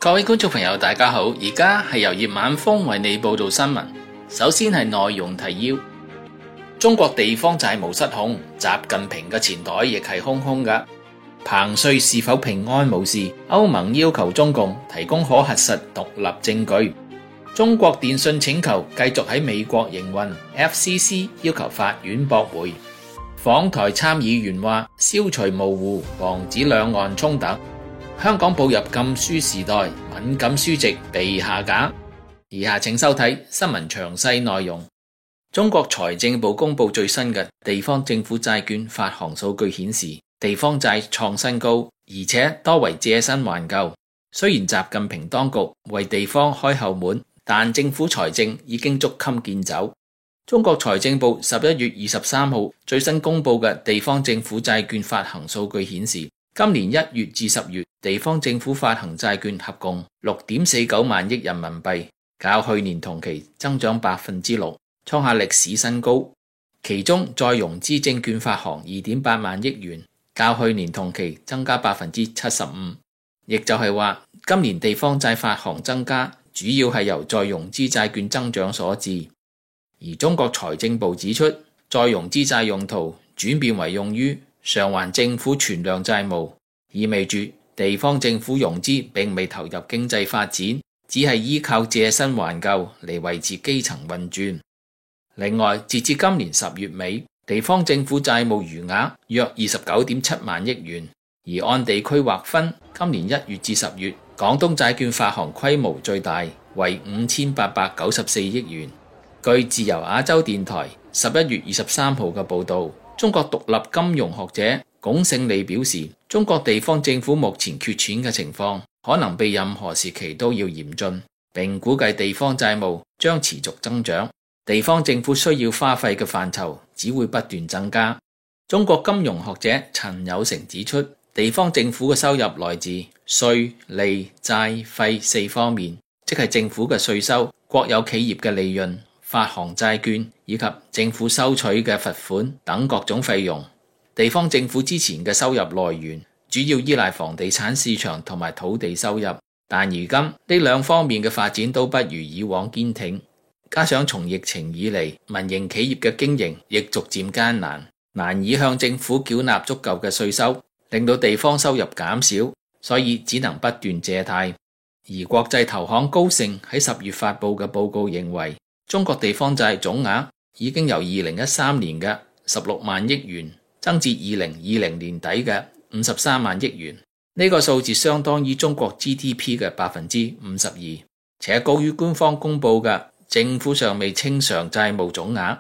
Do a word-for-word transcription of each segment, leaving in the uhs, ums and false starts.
各位觀眾朋友大家好，而家係由葉晚風為你報道新聞。首先係內容提要：中國地方債務失控，習近平嘅錢袋亦係空空㗎。彭帥是否平安無事？歐盟要求中共提供可核實獨立證據。中國電信請求繼續喺美國營運 ，F C C 要求法院駁回。訪台參議員話：消除模糊，防止兩岸衝突。香港步入禁書時代，敏感書籍被下架。以下請收睇新聞詳細內容。中國財政部公布最新嘅地方政府債券發行數據顯示，地方債創新高，而且多為借新還舊。雖然習近平當局為地方開後門，但政府財政已經捉襟見肘。中國財政部十一月二十三號最新公布嘅地方政府債券發行數據顯示，今年一月至十月，地方政府發行債券合共六點四九萬億人民幣，較去年同期增長百分之六，創下歷史新高。其中再融資證券發行二點八萬億元，較去年同期增加百分之七十五。亦就係話，今年地方債發行增加，主要係由再融資債券增長所致。而中國財政部指出，再融資債用途轉變為用於償還政府存量債務，意味住地方政府融資並未投入經濟發展，只係依靠借新還舊嚟維持基層運轉。另外，截至今年十月尾，地方政府債務餘額約二十九點七萬億元，而按地區劃分，今年一月至十月，廣東債券發行規模最大，為五千八百九十四億元。據自由亞洲電台十一月二十三號嘅報導，中國獨立金融學者龔勝利表示，中國地方政府目前缺錢嘅情況可能比任何時期都要嚴峻，並估計地方債務將持續增長，地方政府需要花費嘅範疇只會不斷增加。中國金融學者陳有成指出，地方政府嘅收入來自稅、利、債、費四方面，即係政府嘅稅收、國有企業嘅利潤、發行債券以及政府收取嘅罰款等各種費用。地方政府之前嘅收入來源主要依賴房地產市場同埋土地收入，但如今呢兩方面嘅發展都不如以往堅挺，加上從疫情以嚟，民營企業嘅經營亦逐漸艱難，難以向政府繳納足夠嘅稅收，令到地方收入減少，所以只能不斷借貸。而國際投行高盛喺十月發布嘅報告認為，中國地方債總額已經由二零一三年嘅十六萬億元增至二零二零年底嘅五十三萬億元，呢、這個數字相當於中國 G D P 嘅百分之五十二，且高於官方公布嘅政府尚未清償債務總額。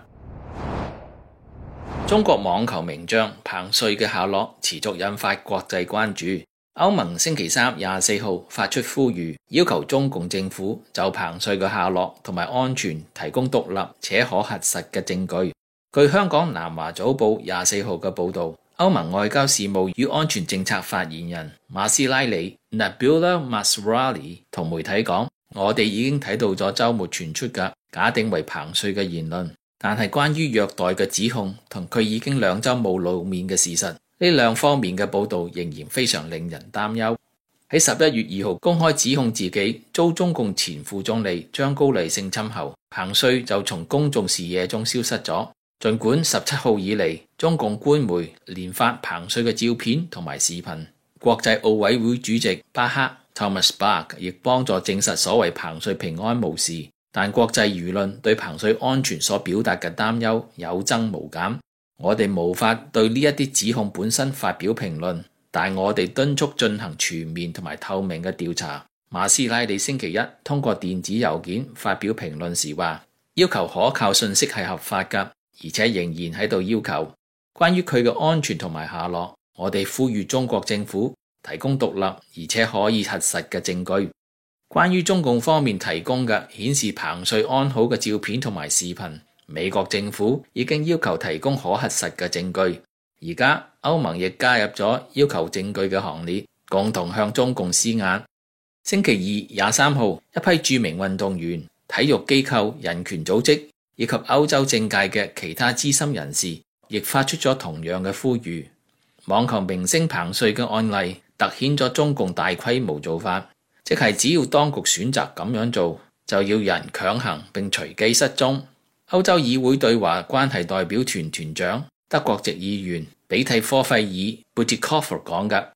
中國網球名將彭帥嘅下落持續引發國際關注。歐盟星期三廿四號發出呼籲，要求中共政府就彭帥嘅下落同埋安全提供獨立且可核實嘅證據。據香港南華早報廿四號嘅報導，歐盟外交事務與安全政策發言人馬斯拉里 Nabila Masrali 同媒體講：我哋已經睇到咗週末傳出嘅假定為彭帥嘅言論，但係關於虐待嘅指控同佢已經兩週冇露面嘅事實，呢兩方面嘅報導仍然非常令人擔憂。喺十一月二號公開指控自己遭中共前副總理張高麗性侵後，彭帥就從公眾視野中消失咗。儘管十七號以嚟，中共官媒連發彭帥嘅照片同埋視頻，國際奧委會主席巴克 Thomas Bach 亦幫助證實所謂彭帥平安無事，但國際輿論對彭帥安全所表達嘅擔憂有增無減。我哋無法對呢一啲指控本身發表評論，但我哋敦促進行全面同埋透明嘅調查。馬斯拉里星期一通過電子郵件發表評論時話，要求可靠信息係合法㗎，而且仍然喺度要求。關於佢嘅安全同埋下落，我哋呼籲中國政府提供獨立而且可以核實嘅證據。關於中共方面提供嘅顯示彭帥安好嘅照片同埋視頻，美國政府已經要求提供可核實嘅證據。而家歐盟亦加入咗要求證據嘅行列，共同向中共施壓。星期二廿三號，一批著名運動員、體育機構、人權組織以及歐洲政界嘅其他資深人士，亦發出咗同樣嘅呼籲。網球明星彭帥嘅案例突顯咗中共大規模做法。 即係只要當局選擇咁樣做，就要人強行並隨機失蹤。歐洲議會對華關係代表團團長德國籍議員比蒂科費爾貝捷科夫講嘅。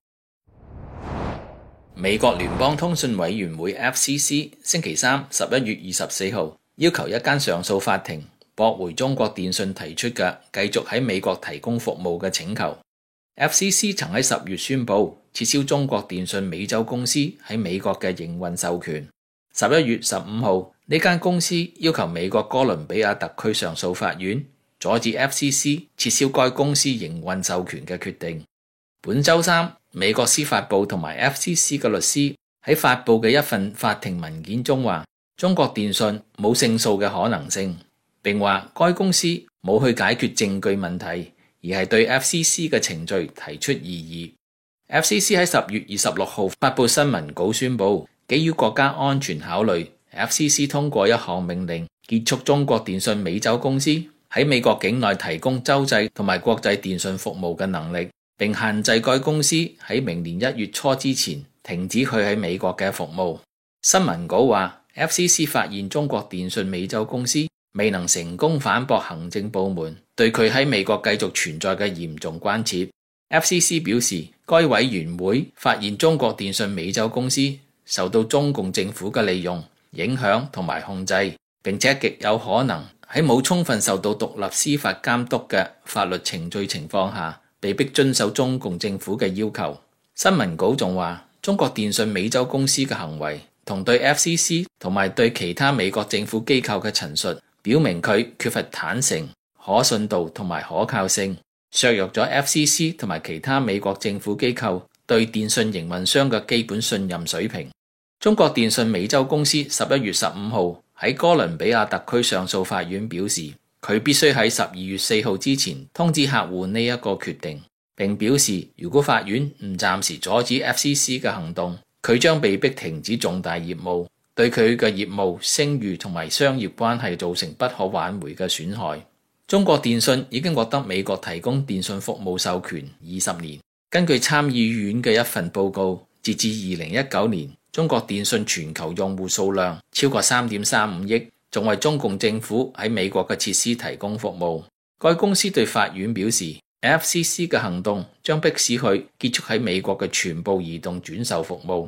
美國聯邦通訊委員會 F C C 星期三十一月二十四號要求一間上訴法庭駁回中國電信提出嘅繼續喺美國提供服務嘅請求。F C C 曾喺十月宣布撤銷中國電信美洲公司喺美國嘅營運授權。十一月十五號，呢間公司要求美國哥倫比亞特區上訴法院阻止 F C C 撤銷該公司營運授權嘅決定。本週三，美國司法部同埋 F C C 嘅律師喺發布嘅一份法庭文件中話，中國電信冇勝訴嘅可能性，並話該公司冇去解決證據問題，而係對 F C C 嘅程序提出異議。F C C 喺十月二十六號發布新聞稿宣布，基於國家安全考慮， F C C 通過一項命令，結束中國電信美洲公司喺美國境內提供洲際同埋國際電信服務嘅能力，並限制該公司喺明年一月初之前停止佢喺美國嘅服務。新聞稿話 F C C 發現中國電信美洲公司未能成功反駁行政部門對佢喺美國繼續存在嘅嚴重關切。F C C 表示，該委員會發現中國電信美洲公司受到中共政府嘅利用、影響同埋控制，並且極有可能喺冇充分受到獨立司法監督嘅法律程序情況下，被迫遵守中共政府嘅要求。新聞稿仲話，中國電信美洲公司嘅行為同對 F C C 同埋對其他美國政府機構嘅陳述，表明佢缺乏坦誠、可信度同埋可靠性，削弱咗 F C C 同埋其他美國政府機構對電信營運商嘅基本信任水平。中國電信美洲公司十一月十五號喺哥倫比亞特區上訴法院表示，佢必須喺十二月四號之前通知客戶呢一個決定，並表示如果法院唔暫時阻止 F C C 嘅行動，佢將被迫停止重大業務，對佢嘅業務、聲譽同埋商業關係造成不可挽回嘅損害。中國電信已經獲得美國提供電信服務授權二十年。根據參議院嘅一份報告，截至二零一九年，中國電信全球用戶數量超過三點三五億，仲為中共政府喺美國嘅設施提供服務。該公司對法院表示， F C C 嘅行動將迫使佢結束喺美國嘅全部移動轉售服務。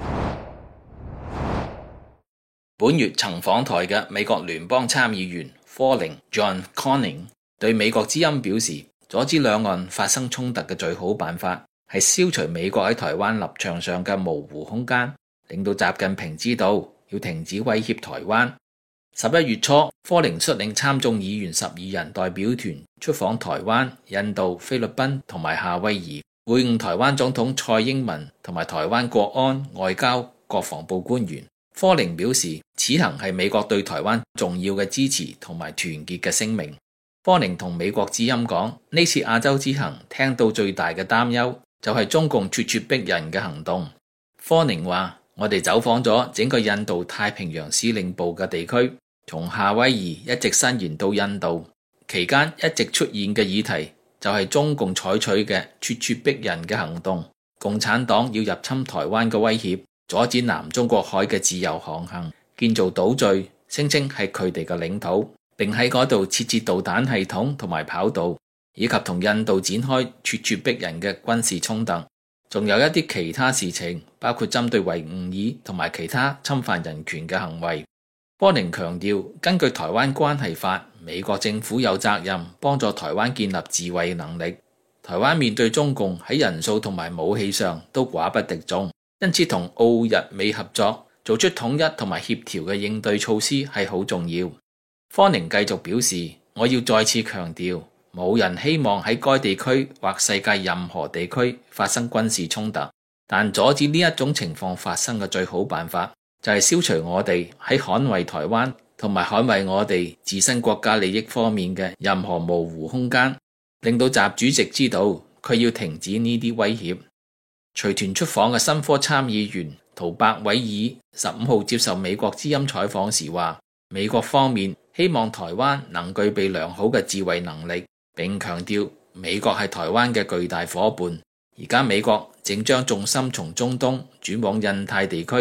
本月曾訪台嘅美國聯邦參議員科寧 John Cornyn 對美國之音表示，阻止兩岸發生衝突嘅最好辦法係消除美國喺台灣立場上嘅模糊空間，令到習近平知道要停止威脅台灣。十一月初，科寧率領參眾議員十二人代表團出訪台灣、印度、菲律賓同埋夏威夷，會晤台灣總統蔡英文同埋台灣國安、外交、國防部官員。科寧表示，此行係美國對台灣重要嘅支持同埋團結嘅聲明。科寧同美國之音講，呢次亞洲之行聽到最大嘅擔憂就係中共咄咄逼人嘅行動。科寧話，我哋走訪咗整個印度太平洋司令部嘅地區，從夏威夷一直伸延到印度，期間一直出現嘅議題就係中共採取嘅咄咄逼人嘅行動，共產黨要入侵台灣嘅威脅，阻止南中國海嘅自由航行，建造島嶼，聲稱係佢哋嘅領土，並喺嗰度設置導彈系統同埋跑道，以及同印度展開咄咄逼人嘅軍事衝突。仲有一啲其他事情，包括針對維吾爾同埋其他侵犯人權嘅行為。科寧強調，根據台灣關係法，美國政府有責任幫助台灣建立自衛能力。台灣面對中共喺人數同埋武器上都寡不敵眾，因此同澳日美合作，做出統一同埋協調嘅應對措施係好重要。科寧繼續表示，我要再次強調，冇人希望喺該地區或世界任何地區發生軍事衝突，但阻止呢一種情況發生嘅最好辦法就係消除我哋喺捍衛台灣同埋捍衛我哋自身國家利益方面嘅任何模糊空間，令到習主席知道佢要停止呢啲威脅。隨團出訪嘅新科參議員圖伯韋爾十五號接受美國之音採訪時話，美國方面希望台灣能具備良好嘅自衛能力，並強調美國係台灣嘅巨大夥伴。而家美國正將重心從中東轉往印太地區，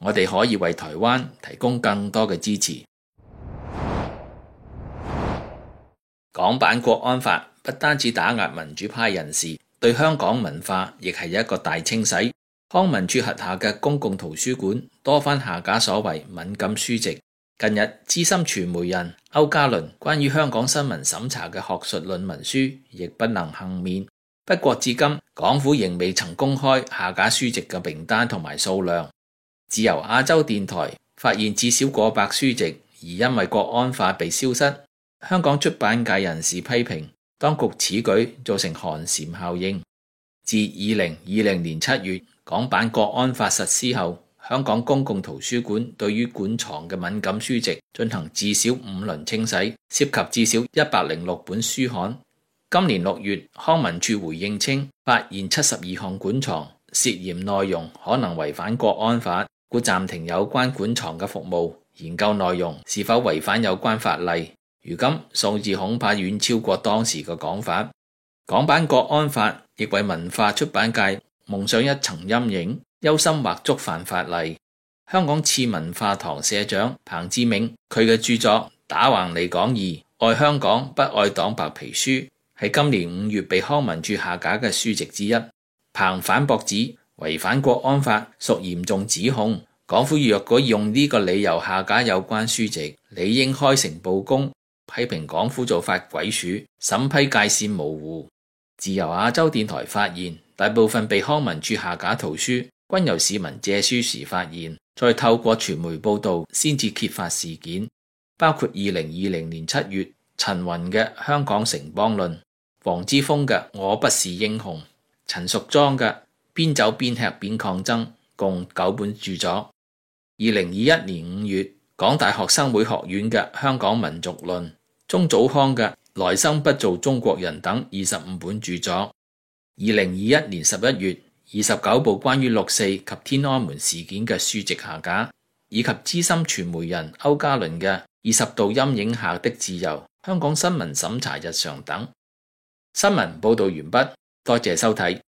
我哋可以為台灣提供更多嘅支持。港版國安法不單止打壓民主派人士，對香港文化亦係一個大清洗。康文署轄下嘅公共圖書館多番下架所謂敏感書籍。近日，資深傳媒人歐嘉倫關於香港新聞審查嘅學術論文書亦不能幸免。不過至今，港府仍未曾公開下架書籍嘅名單同埋數量。自由亞洲電台發現至少過百書籍而因為國安法被消失。香港出版界人士批評當局此舉造成寒蟬效應。自二零二零年七月港版國安法實施後，香港公共圖書館對於館藏嘅敏感書籍進行至少五輪清洗，涉及至少一百零六本書刊。今年六月，康文署回應稱，發現七十二項館藏涉嫌內容可能違反國安法，故暫停有關館藏嘅服務，研究內容是否違反有關法例。如今數字恐怕遠超過當時嘅講法。港版國安法亦為文化出版界蒙上一層陰影，憂心或觸犯法例。香港次文化堂社長彭志銘，佢嘅著作《打橫嚟講義：愛香港不愛黨白皮書》係今年五月被康文署下架嘅書籍之一。彭反駁指違反國安法屬嚴重指控，港府若果用呢個理由下架有關書籍，理應開誠布公，批評港府做法鬼鼠，審批界線模糊。自由亞洲電台發現，大部分被康文署下架圖書均由市民借書時發現，再透過傳媒報道先至揭發事件，包括二零二零年七月陳雲嘅《香港城邦論》、黃之鋒嘅《我不是英雄》、陳淑莊嘅《邊走邊吃邊抗爭》，共九本著作。二零二一年五月，港大學生會學院嘅《香港民族論》、鍾祖康嘅《來生不做中國人》等二十五本著作。二零二一年十一月，二十九部關於六四及天安門事件嘅書籍下架，以及資深傳媒人歐嘉倫嘅《二十道陰影下的自由：香港新聞審查日常》等。新聞報道完畢，多謝收睇。